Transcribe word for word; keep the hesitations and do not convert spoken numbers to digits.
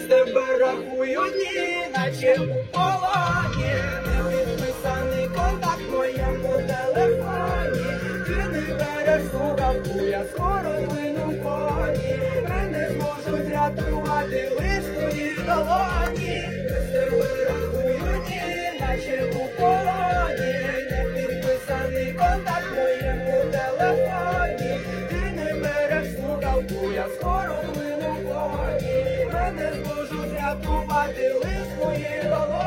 тебе рахую, ні, наче у полоні. Не підписаний контакт в моєму телефоні. Ти не береш слухавку, я скоро злину в коні. Мене зможуть рятувати лиш твої долоні. Без тебе рахую, ні, наче у полоні. Не підписаний контакт в моєму телефоні. Ти не береш слухавку, я скоро злину в коні. Мене зможуть рятувати лиш твої долоні.